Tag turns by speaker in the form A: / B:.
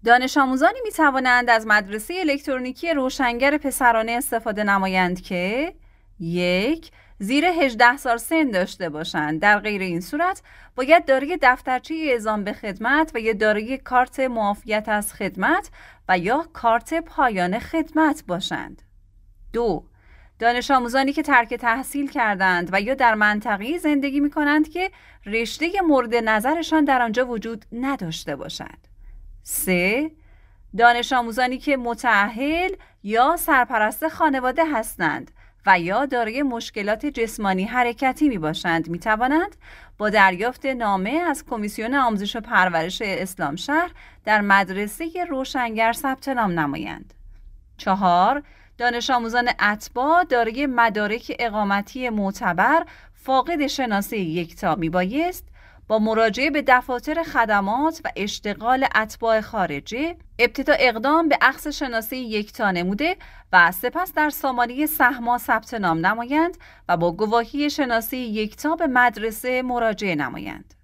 A: دانش آموزانی می توانند از مدرسه الکترونیکی روشنگر پسرانه استفاده نمایند که 1. زیر 18 سال سن داشته باشند. در غیر این صورت باید دارای دفترچه اعزام به خدمت و یا دارای کارت معافیت از خدمت و یا کارت پایان خدمت باشند. 2. دانش آموزانی که ترک تحصیل کردند و یا در منطقه‌ای زندگی می کنند که رشته مورد نظرشان در آنجا وجود نداشته باشد. 3. دانش آموزانی که متأهل یا سرپرست خانواده هستند و یا دارای مشکلات جسمانی حرکتی می باشند می توانند با دریافت نامه از کمیسیون آموزش و پرورش اسلام شهر در مدرسه روشنگر ثبت نام نمایند. 4. دانش آموزان اتباع دارای مدارک اقامتی معتبر فاقد شناسه یکتا می بایست با مراجعه به دفاتر خدمات و اشتغال اتباع خارجه ابتدا اقدام به اخذ شناسه یکتا نموده و سپس در سامانه سهما ثبت نام نمایند و با گواهی شناسه یکتا به مدرسه مراجعه نمایند.